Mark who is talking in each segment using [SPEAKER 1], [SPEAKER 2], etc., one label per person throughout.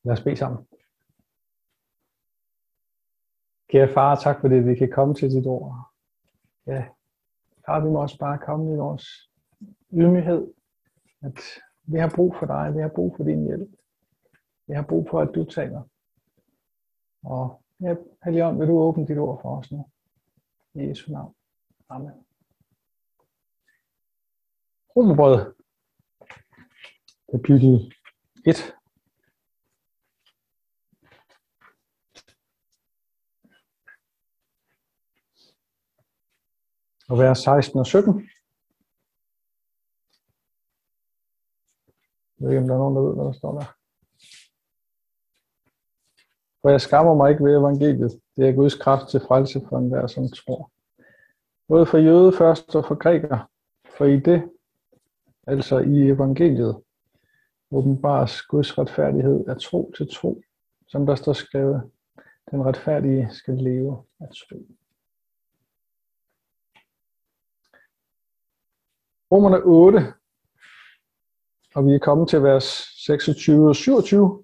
[SPEAKER 1] Lad os bede sammen. Kære far, tak for det, vi kan komme til dit ord. Ja, far, vi må også bare komme i vores ydmyghed, at vi har brug for dig, vi har brug for din hjælp. Vi har brug for, at du taler. Og ja, Helligånd, vil du åbne dit ord for os nu? I Jesu navn. Amen. Romerbrevet, kapitel 1. Og vers 16 og 17. Jeg ved ikke, om der er nogen, der ved, hvad der står der. For jeg skammer mig ikke ved evangeliet. Det er Guds kraft til frelse for enhver, som tror. Både for jøde først og for græker. For i det, altså i evangeliet, åbenbares Guds retfærdighed af tro til tro. Som der står skrevet, den retfærdige skal leve af tro. Romerne 8, og vi er kommet til vers 26 og 27.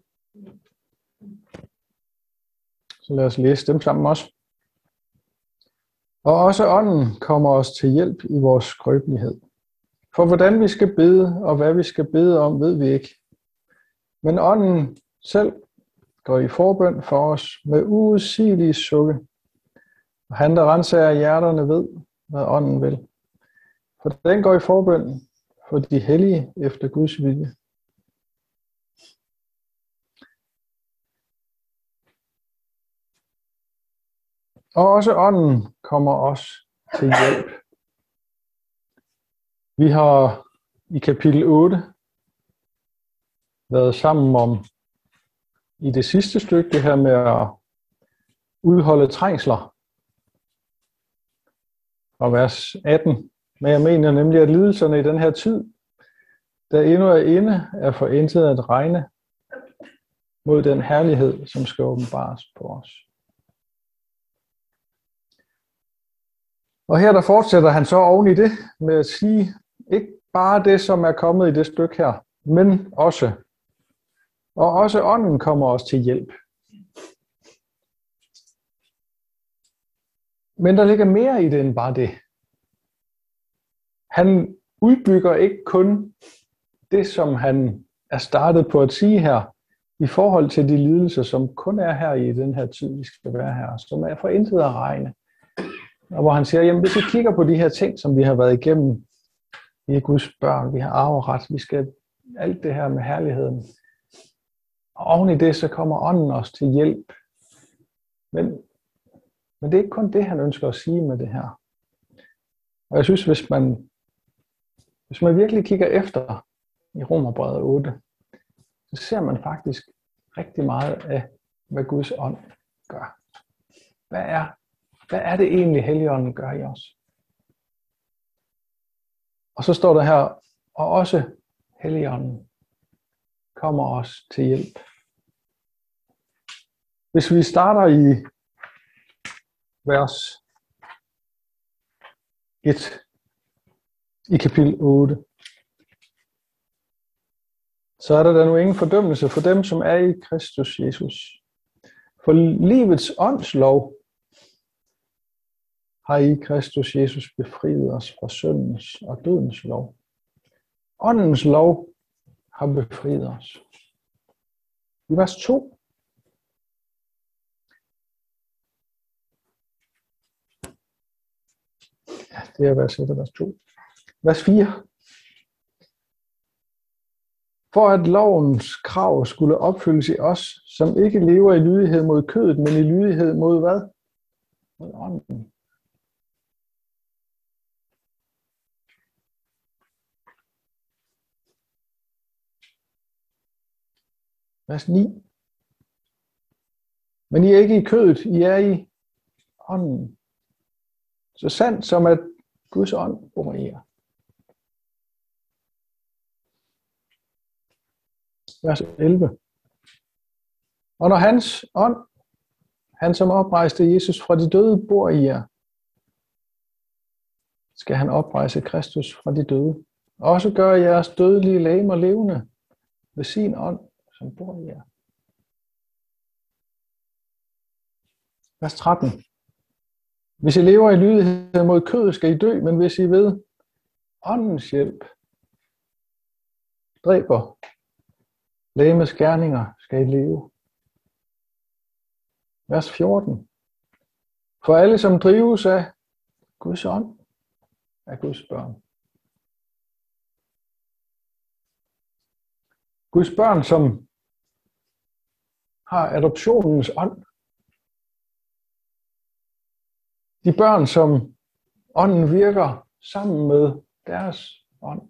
[SPEAKER 1] Så lad os læse dem sammen også. Og også ånden kommer os til hjælp i vores skrøbelighed. For hvordan vi skal bede, og hvad vi skal bede om, ved vi ikke. Men ånden selv går i forbøn for os med uudsigelige sukke. Og han, der renser hjerterne, ved, hvad ånden vil. For den går i forbøn for de hellige efter Guds vilje. Og også ånden kommer os til hjælp. Vi har i kapitel 8 været sammen om i det sidste stykke det her med at udholde trængsler. Fra vers 18. Men jeg mener nemlig, at lidelserne i den her tid, der endnu er inde, er for intet at regne mod den herlighed, som skal åbenbares på os. Og her der fortsætter han så oven i det med at sige, ikke bare det, som er kommet i det stykke her, men også. Og også ånden kommer os til hjælp. Men der ligger mere i det end bare det. Han udbygger ikke kun det, som han er startet på at sige her, i forhold til de lidelser, som kun er her i den her tid, vi skal være her, som er for intet at regne. Og hvor han siger, jamen hvis vi kigger på de her ting, som vi har været igennem, vi er Guds børn, vi har arveret, vi skal alt det her med herligheden. Og oven i det, så kommer ånden os til hjælp. Men det er ikke kun det, han ønsker at sige med det her. Og jeg synes, hvis man virkelig kigger efter i Romerbrevet 8, så ser man faktisk rigtig meget af, hvad Guds ånd gør. Hvad er det egentlig, Helligånden gør i os? Og så står der her, og også Helligånden kommer os til hjælp. Hvis vi starter i vers 1 i kapitel 8, så er der nu ingen fordømmelse for dem, som er i Kristus Jesus. For livets åndslov har i Kristus Jesus befriet os fra syndens og dødens lov. Åndens lov har befriet os. I vers 2. Ja, det er vers 1 og vers 2. Vers 4. For at lovens krav skulle opfyldes i os, som ikke lever i lydighed mod kødet, men i lydighed mod hvad? Mod ånden. Vers 9. Men I er ikke i kødet, I er i ånden. Så sandt som at Guds ånd bor i jer. Vers 11. Og når hans ånd, han som oprejste Jesus fra de døde, bor i jer, skal han oprejse Kristus fra de døde. Og også gøre jeres dødelige legemer levende ved sin ånd, som bor i jer. Vers 13. Hvis I lever i lydighed mod kødet, skal I dø, men hvis I ved åndens hjælp dræber legemets gerninger, skal I leve. Vers 14. For alle, som drives af Guds ånd, er Guds børn. Guds børn, som har adoptionens ånd. De børn, som ånden virker sammen med deres ånd.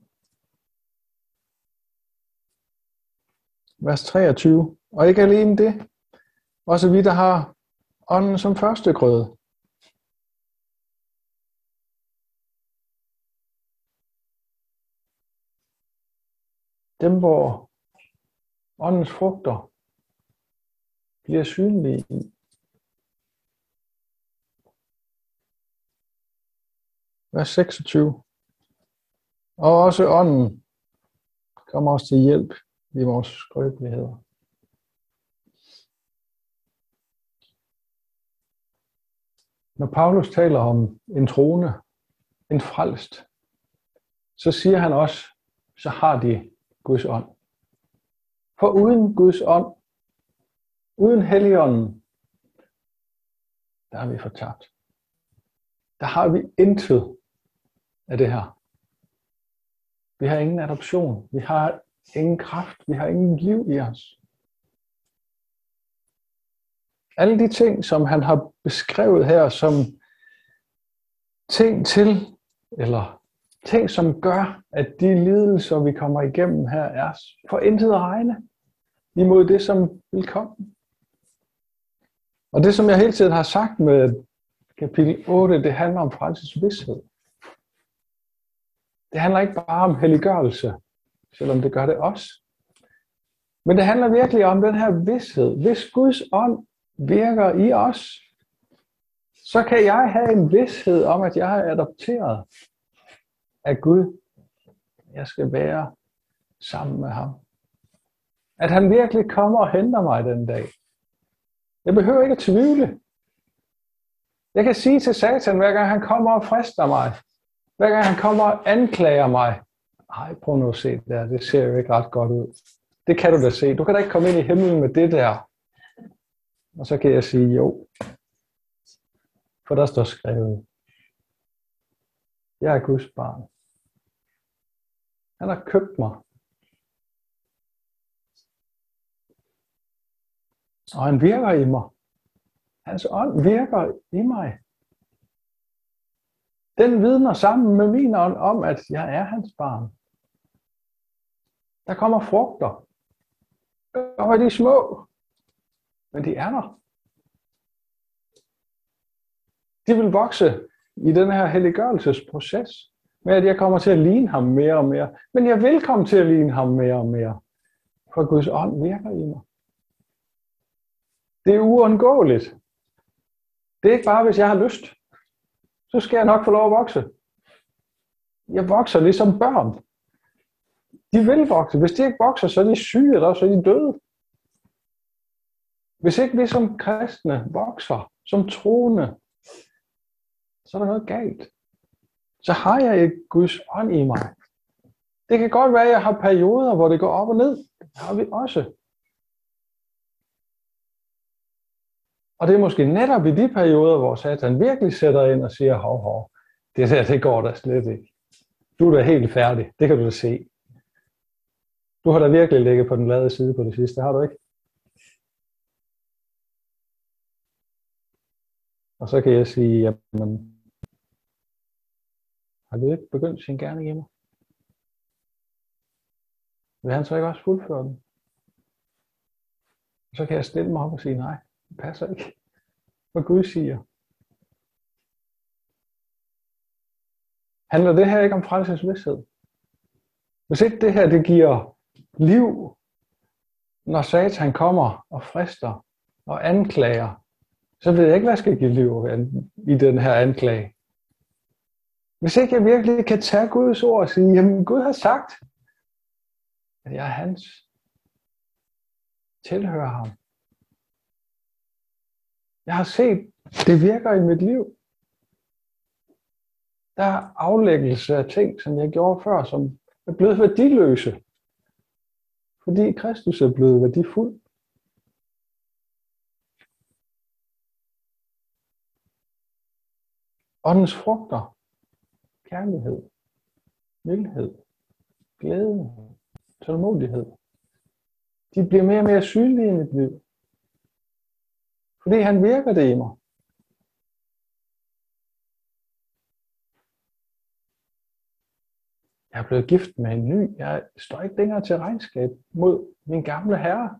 [SPEAKER 1] Vers 23. Og ikke alene det, også vi, der har ånden som førstegrøde. Dem, hvor åndens frugter bliver synlige i. Vers 26. Og også ånden kommer os til hjælp i vores skrøbeligheder. Når Paulus taler om en troende, en frelst, så siger han også, så har de Guds ånd. For uden Guds ånd, uden Helligånden, der er vi fortabt. Der har vi intet af det her. Vi har ingen adoption. Vi har ingen kraft. Vi har ingen liv i os. Alle de ting, som han har beskrevet her som ting til, eller ting, som gør, at de lidelser, vi kommer igennem her, er for intet at regne imod det, som vil komme. Og det, som jeg hele tiden har sagt med kapitel 8, det handler om frelsesvished. Det handler ikke bare om helliggørelse, selvom det gør det også. Men det handler virkelig om den her vished. Hvis Guds ånd virker i os, så kan jeg have en vished om, at jeg er adopteret af Gud. Jeg skal være sammen med ham. At han virkelig kommer og henter mig den dag. Jeg behøver ikke at tvivle. Jeg kan sige til Satan, hver gang han kommer og frister mig, hver gang han kommer og anklager mig, ej, prøv nu at se det der, det ser jo ikke ret godt ud. Det kan du da se. Du kan da ikke komme ind i himlen med det der. Og så kan jeg sige jo. For der står skrevet. Jeg er Guds barn. Han har købt mig. Og han virker i mig. Hans ånd virker i mig. Den vidner sammen med min ånd om, at jeg er hans barn. Der kommer frugter. Og er de små. Men de er der. De vil vokse i den her helliggørelsesproces. Med at jeg kommer til at ligne ham mere og mere. Men jeg vil komme til at ligne ham mere og mere. For Guds ånd virker i mig. Det er uundgåeligt. Det er ikke bare, hvis jeg har lyst. Så skal jeg nok få lov at vokse. Jeg vokser ligesom børn. De vil vokse. Hvis de ikke vokser, så er de syge, eller så er de døde. Hvis ikke vi som kristne vokser, som troende, så er der noget galt. Så har jeg ikke Guds ånd i mig. Det kan godt være, at jeg har perioder, hvor det går op og ned. Det har vi også. Og det er måske netop i de perioder, hvor Satan virkelig sætter ind og siger, hov, det der, det går da slet ikke. Du er da helt færdig, det kan du da se. Du har da virkelig ligget på den lade side på det sidste, har du ikke? Og så kan jeg sige, jamen, har du ikke begyndt sin gerning i mig? Vil han så ikke også fuldføre den? Og så kan jeg stille mig op og sige, nej, det passer ikke. Hvad Gud siger. Handler det her ikke om frelsesvished? Hvis ikke det her, det giver liv, når Satan kommer og frister og anklager, så ved jeg ikke, hvad jeg skal give liv i den her anklage. Hvis ikke jeg virkelig kan tage Guds ord og sige, jamen Gud har sagt, at jeg er hans, tilhører ham. Jeg har set, det virker i mit liv. Der er aflæggelse af ting, som jeg gjorde før, som er blevet værdiløse. Fordi Kristus er blevet værdifuld. Åndens frugter, kærlighed, mildhed, glæde, tålmodighed, de bliver mere og mere synlige i mit liv. Fordi han virker det i mig. Jeg er blevet gift med en ny. Jeg står ikke længere til regnskab mod min gamle herre.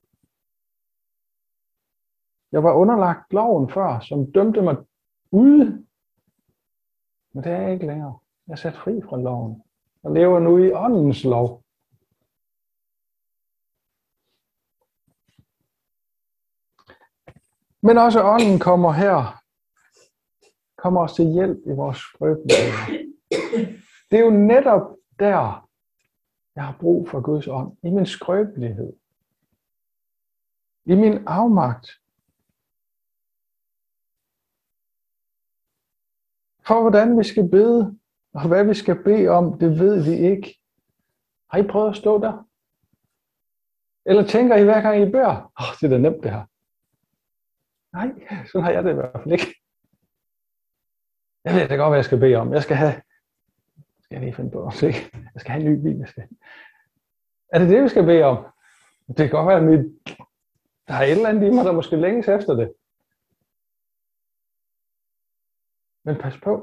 [SPEAKER 1] Jeg var underlagt loven før, som dømte mig ude. Men det er jeg ikke længere. Jeg er sat fri fra loven. Jeg lever nu i åndens lov. Men også ånden kommer os til hjælp i vores skrøbelighed. Det er jo netop der, jeg har brug for Guds ånd. I min skrøbelighed. I min afmagt. For hvordan vi skal bede, og hvad vi skal bede om, det ved vi ikke. Har I prøvet at stå der? Eller tænker I hver gang I beder? Det er da nemt det her. Nej, sådan har jeg det i hvert fald ikke. Jeg ved da godt, hvad jeg skal bede om. Jeg skal lige finde på at se. Jeg skal have en ny bil. Er det det, vi skal bede om? Det kan godt være, at der er et eller andet i mig, der måske længes efter det. Men pas på.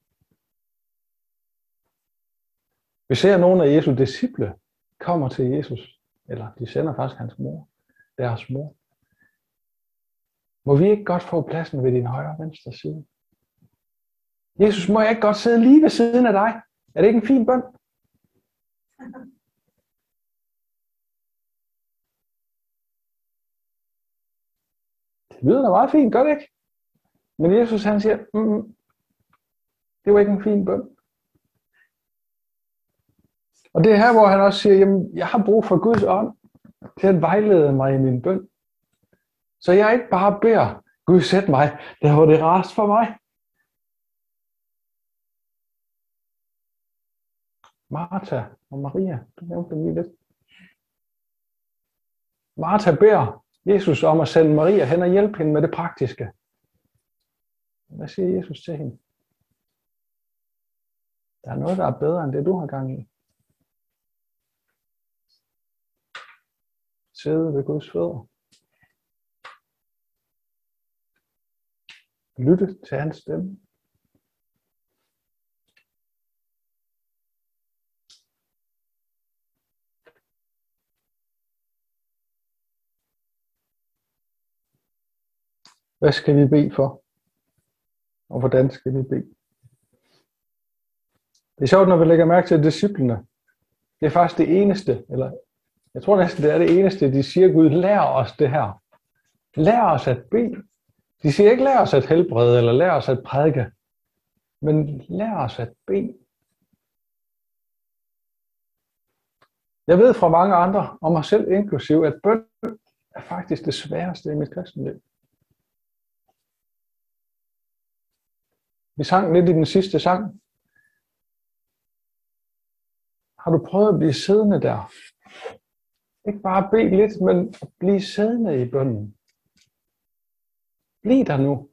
[SPEAKER 1] Vi ser, at nogle af Jesu disciple kommer til Jesus, eller de sender faktisk deres mor. Må vi ikke godt få pladsen ved din højre og venstre side? Jesus, må jeg ikke godt sidde lige ved siden af dig? Er det ikke en fin bøn? Det lyder da meget fint, gør det ikke? Men Jesus han siger, det var ikke en fin bøn. Og det er her, hvor han også siger, jamen, jeg har brug for Guds ånd til at vejlede mig i min bøn. Så jeg ikke bare beder, Gud sæt mig, der hvor det rarest for mig. Martha og Maria, du nævnte dem lige lidt. Martha beder Jesus om at sende Maria hen og hjælpe hende med det praktiske. Hvad siger Jesus til hende? Der er noget, der er bedre end det, du har gang i. Sidde ved Guds fødder. Lytte til hans stemme. Hvad skal vi bede for? Og hvordan skal vi bede? Det er sjovt, når vi lægger mærke til disciplene. Det er faktisk det eneste, eller jeg tror næsten, det er det eneste, de siger, Gud, lær os det her. Lær os at bede. De siger ikke, lær os at helbrede, eller lær os at prædike. Men lær os at bede. Jeg ved fra mange andre, og mig selv inklusiv, at bøn er faktisk det sværeste i mit kristenliv. Vi sang lidt i den sidste sang. Har du prøvet at blive siddende der? Ikke bare bede lidt, men at blive siddende i bønnen. Bliv der nu.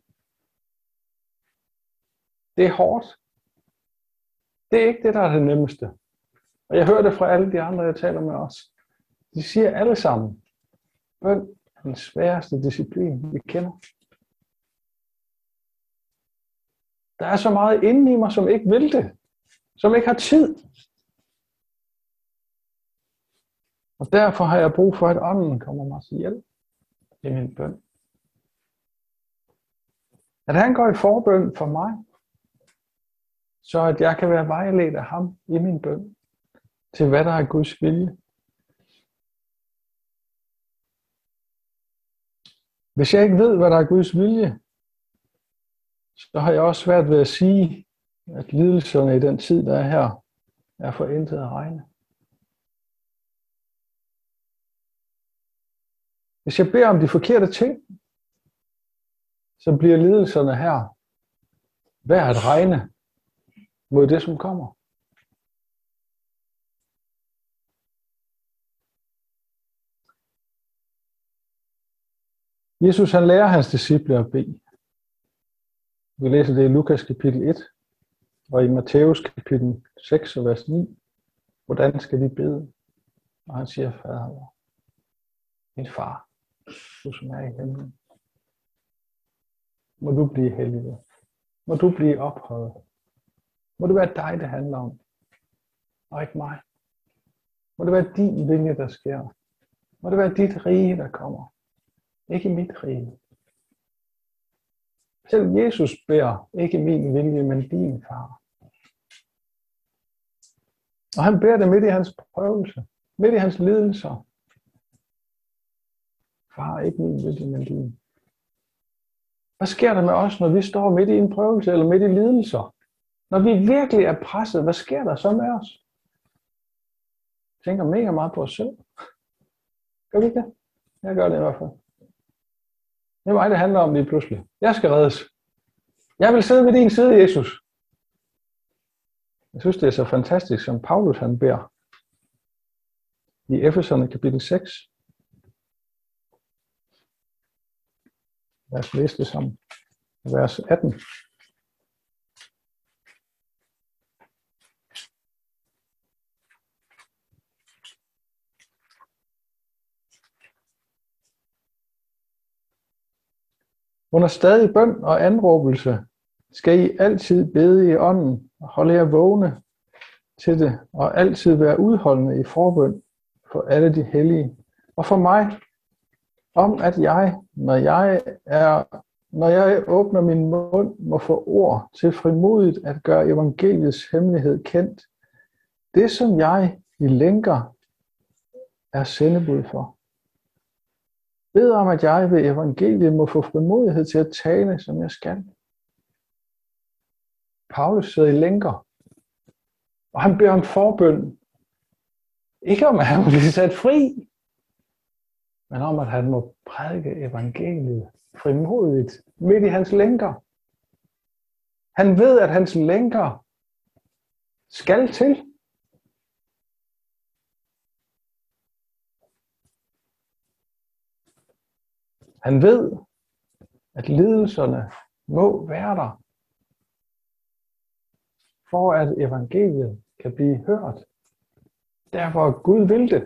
[SPEAKER 1] Det er hårdt. Det er ikke det, der er det nemmeste. Og jeg hører det fra alle de andre, jeg taler med os. De siger alle sammen, bøn er den sværeste disciplin, vi kender. Der er så meget inde i mig, som ikke vil det. Som ikke har tid. Og derfor har jeg brug for, at ånden kommer mig til hjælp i min bøn. At han går i forbøn for mig, så at jeg kan være vejledt af ham i min bøn, til hvad der er Guds vilje. Hvis jeg ikke ved, hvad der er Guds vilje, så har jeg også svært ved at sige, at lidelserne i den tid, der er her, er for intet at regne. Hvis jeg beder om de forkerte ting, så bliver lidelserne her værd at regne mod det, som kommer. Jesus han lærer hans disciple at bede. Vi læser det i Lukas kapitel 1 og i Matthæus kapitel 6 og vers 9. Hvordan skal vi bede? Og han siger, Fader vor, min far, du som er i himlen, må du blive helliget. Må du blive ophøjet. Må det være dig, det handler om, og ikke mig. Må det være din vilje, der sker. Må det være dit rige, der kommer. Ikke mit rige. Selv Jesus beder, ikke min vilje, men din, far. Og han beder det midt i hans prøvelse, midt i hans lidelser. Far, ikke min vilje, men din. Hvad sker der med os, når vi står midt i en prøvelse eller midt i lidelser? Når vi virkelig er presset, hvad sker der så med os? Jeg tænker mega meget på os selv. Gør vi ikke det? Jeg gør det i hvert fald. Det er mig, det handler om lige pludselig. Jeg skal reddes. Jeg vil sidde ved din side, Jesus. Jeg synes, det er så fantastisk, som Paulus han beder i Efeserne kapitel 6. Lad os læse det sammen. Vers 18. Under stadig bøn og anråbelse skal I altid bede i ånden og holde jer vågne til det, og altid være udholdende i forbøn for alle de hellige, og for mig, om at jeg, når jeg åbner min mund, må få ord til frimodigt at gøre evangeliets hemmelighed kendt, det som jeg i lænker er sendebud for. Bed om, at jeg ved evangeliet må få frimodighed til at tale, som jeg skal. Paulus sidder i lænker, og han beder om forbøn. Ikke om, at han må blive sat fri, men om, at han må prædike evangeliet frimodigt midt i hans lænker. Han ved, at hans lænker skal til. Han ved, at lidelserne må være der, for at evangeliet kan blive hørt. Derfor Gud vil det.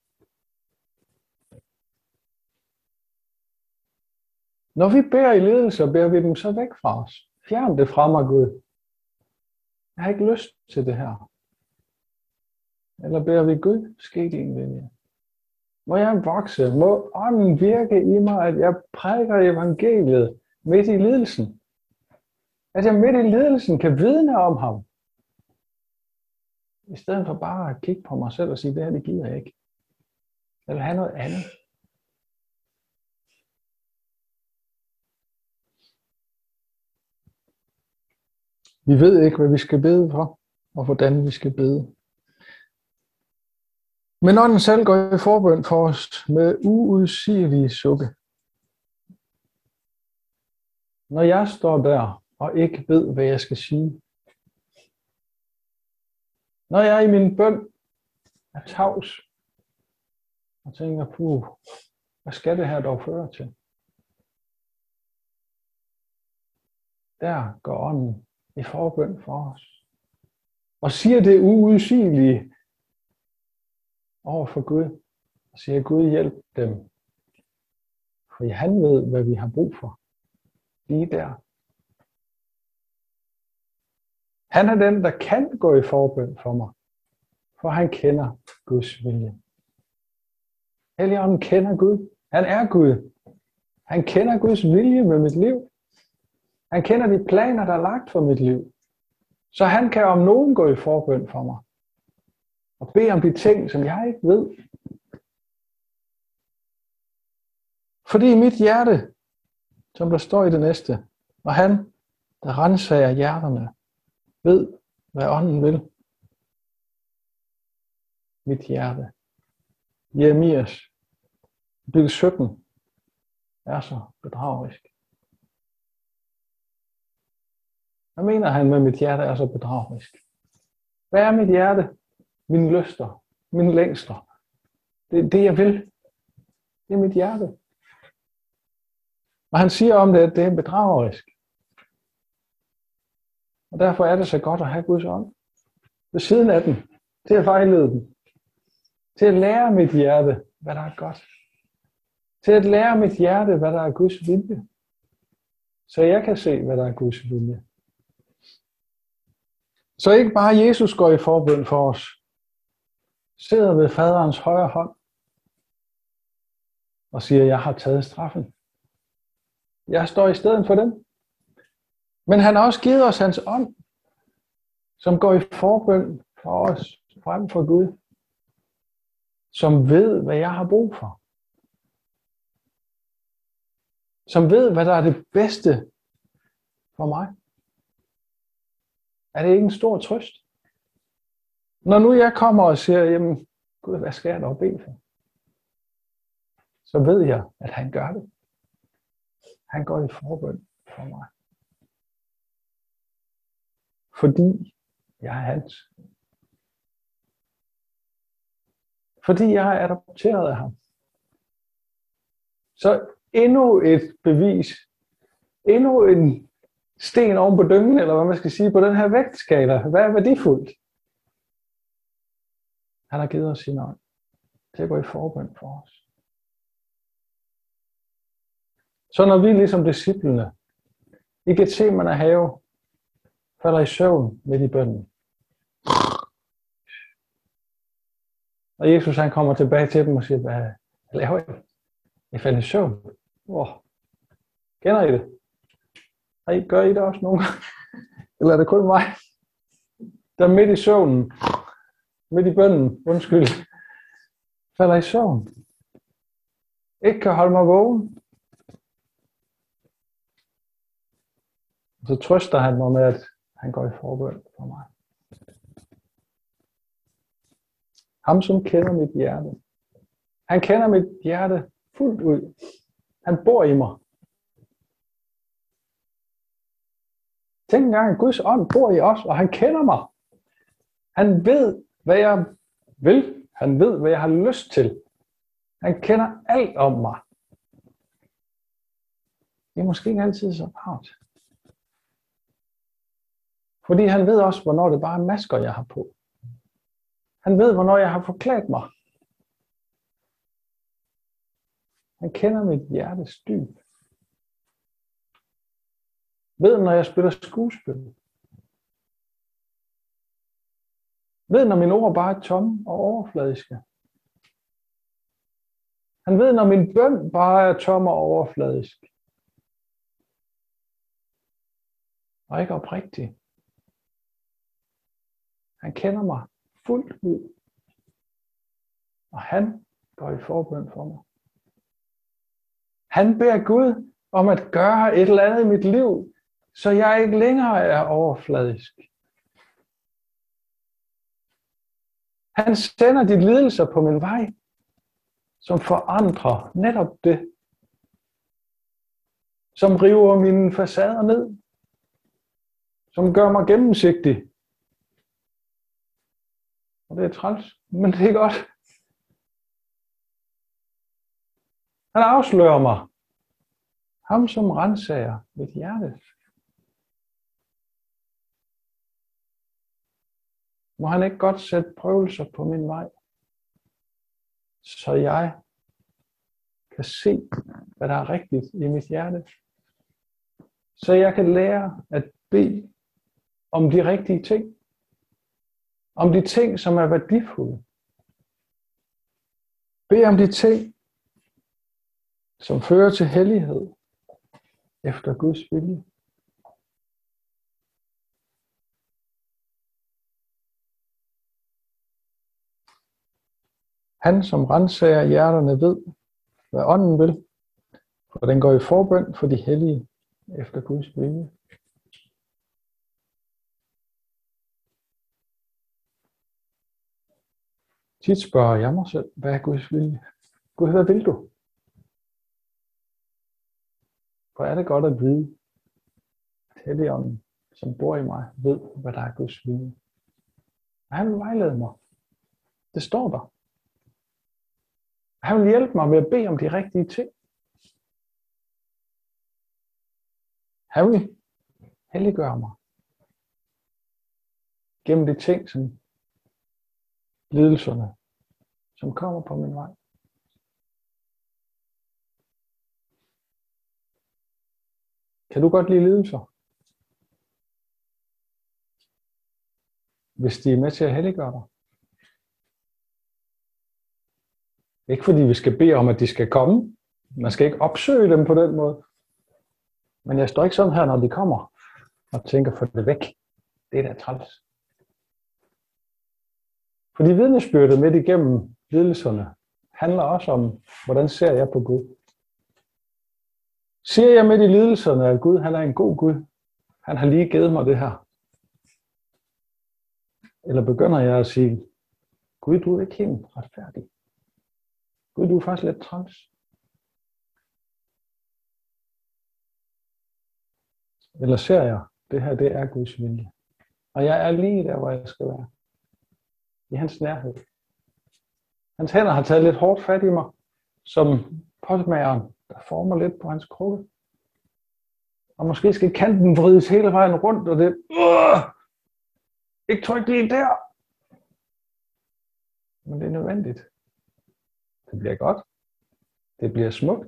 [SPEAKER 1] Når vi beder i lidelser, beder vi dem så væk fra os. Fjern det fra mig, Gud. Jeg har ikke lyst til det her. Eller beder vi Gud, ske din vilje. Må jeg vokse, må ånden virke i mig, at jeg prædiker evangeliet midt i lidelsen. At jeg midt i lidelsen kan vidne om ham. I stedet for bare at kigge på mig selv og sige, det her det gider jeg ikke. Jeg vil have noget andet. Vi ved ikke, hvad vi skal bede for, og hvordan vi skal bede. Men ånden selv går i forbøn for os med uudsigelige sukke. Når jeg står der og ikke ved, hvad jeg skal sige. Når jeg i min bøn er tavs og tænker, hvad skal det her dog føre til? Der går ånden i forbøn for os. Og siger det uudsigelige over for Gud. Og siger, Gud hjælp dem. For han ved, hvad vi har brug for. Lige der. Han er den, der kan gå i forbøn for mig. For han kender Guds vilje. Helligånden kender Gud. Han er Gud. Han kender Guds vilje med mit liv. Han kender de planer, der er lagt for mit liv. Så han kan om nogen gå i forbøn for mig. Og bede om de ting, som jeg ikke ved. Fordi mit hjerte, som der står i det næste, og han, der renser hjerterne, ved, hvad ånden vil. Mit hjerte. Jeremias, kapitel 17, er så bedragerisk. Hvad mener han med, at mit hjerte er så bedragerisk? Hvad er mit hjerte? Mine lyster, mine længsler. Det jeg vil. Det er mit hjerte. Og han siger om det, at det er bedragerisk. Og derfor er det så godt at have Guds ånd ved siden af den, til at vejlede den, til at lære mit hjerte, hvad der er godt, til at lære mit hjerte, hvad der er Guds vilje, så jeg kan se, hvad der er Guds vilje. Så ikke bare Jesus går i forbøn for os, sidder ved faderens højre hånd og siger, jeg har taget straffen. Jeg står i stedet for dem. Men han har også givet os hans ånd, som går i forbøn for os frem for Gud, som ved, hvad jeg har brug for. Som ved, hvad der er det bedste for mig. Er det ikke en stor trøst? Når nu jeg kommer og siger, jamen Gud, hvad skal jeg dog bede for? Så ved jeg, at han gør det. Han går i forbøn for mig. Fordi jeg er hans. Fordi jeg er adopteret af ham. Så endnu et bevis, endnu en sten oven på dyngen, eller hvad man skal sige, på den her vægtskala. Hvad er værdifuldt? Han har givet os sin ånd til at gå i forbøn for os. Så når vi ligesom disciplene i Getsemane have falder i søvn midt i bønnen, og Jesus han kommer tilbage til dem og siger, hvad laver I? I falder i søvn. Kender I det? Gør I det også nogle gange? Eller er det kun mig, der midt i søvnen, midt i bønnen, falder i søvn? Ikke kan holde mig vågen. Så trøster han mig med, at han går i forbøn for mig. Ham, som kender mit hjerte. Han kender mit hjerte fuldt ud. Han bor i mig. Tænk engang, at Guds ånd bor i os, og han kender mig. Han ved, hvad jeg vil. Han ved, hvad jeg har lyst til. Han kender alt om mig. Det er måske ikke altid så rart. Fordi han ved også, hvornår det bare er masker, jeg har på. Han ved, hvornår jeg har forklædt mig. Han kender mit hjertes dyb. Ved, når jeg spiller skuespil. Ved, når mine ord bare er tomme og overfladiske. Han ved, når min bøn bare er tom og overfladisk. Og ikke oprigtig. Han kender mig fuldt ud. Og han går i forbøn for mig. Han beder Gud om at gøre et eller andet i mit liv, så jeg ikke længere er overfladisk. Han sender de lidelser på min vej, som forandrer netop det. Som river mine facader ned. Som gør mig gennemsigtig. Og det er træls, men det er godt. Han afslører mig. Ham, som ransager mit hjerte. Må han ikke godt sætte prøvelser på min vej, så jeg kan se, hvad der er rigtigt i mit hjerte. Så jeg kan lære at bede om de rigtige ting. Om de ting, som er værdifulde. Bed om de ting, som fører til hellighed efter Guds vilje. Han, som ransager hjerterne, ved, hvad ånden vil, for den går i forbøn for de hellige efter Guds vilje. Tit spørger jeg mig selv, hvad er Guds vilje? Gud, hvad vil du? Hvor er det godt at vide, at Helligånden som bor i mig, ved, hvad der er Guds vilje. Og han vil vejlede mig. Det står der. Han vil hjælpe mig med at bede om de rigtige ting. Han vil helliggøre mig. Gennem de ting, som lidelserne, som kommer på min vej. Kan du godt lide lidelser? Hvis de er med til at helliggøre dig. Ikke fordi vi skal bede om, at de skal komme. Man skal ikke opsøge dem på den måde. Men jeg står ikke sådan her, når de kommer, og tænker, få det væk. Det er da træls. Fordi vidnesbyrdet midt igennem lidelserne handler også om, hvordan ser jeg på Gud. Siger jeg midt i lidelserne, at Gud han er en god Gud? Han har lige givet mig det her. Eller begynder jeg at sige, Gud, du er ikke helt retfærdig. Gud, du er faktisk lidt træls. Eller ser jeg, det her det er Guds vilje. Og jeg er lige der, hvor jeg skal være. I hans nærhed. Hans hænder har taget lidt hårdt fat i mig, som potmageren, der former lidt på hans krukke. Og måske skal kanten vrides hele vejen rundt, og det ikke tryk lige der. Men det er nødvendigt. Det bliver godt. Det bliver smukt.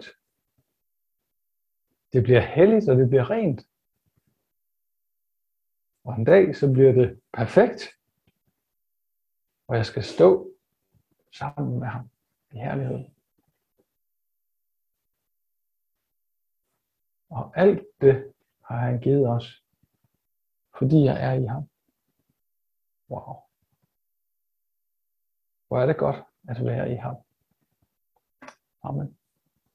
[SPEAKER 1] Det bliver helligt, og det bliver rent. Og en dag, så bliver det perfekt. Og jeg skal stå sammen med ham i herlighed. Og alt det har han givet os, fordi jeg er i ham. Wow. Hvor er det godt at være i ham. Amen.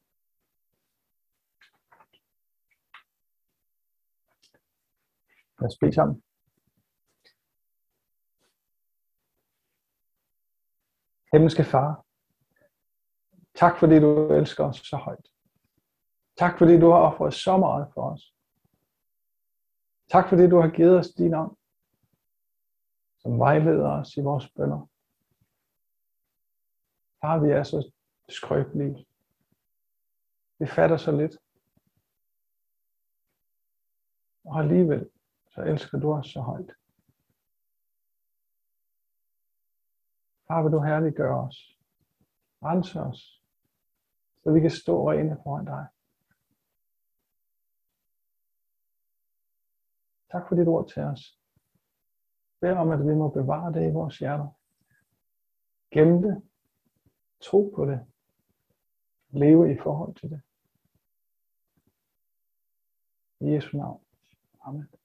[SPEAKER 1] Lad os bede sammen. Himmelske Far, tak fordi du elsker os så højt. Tak fordi du har offret så meget for os. Tak fordi du har givet os din ånd, som vejleder os i vores bønner. Far, vi er så skrøbelige. Vi fatter så lidt. Og alligevel så elsker du os så højt. Far, vil du herliggøre os. Rense os, så vi kan stå rene foran dig. Tak for dit ord til os. Bed om, at vi må bevare det i vores hjerter. Gemme det. Tro på det. Leve i forhold til det. I Jesu navn. Amen.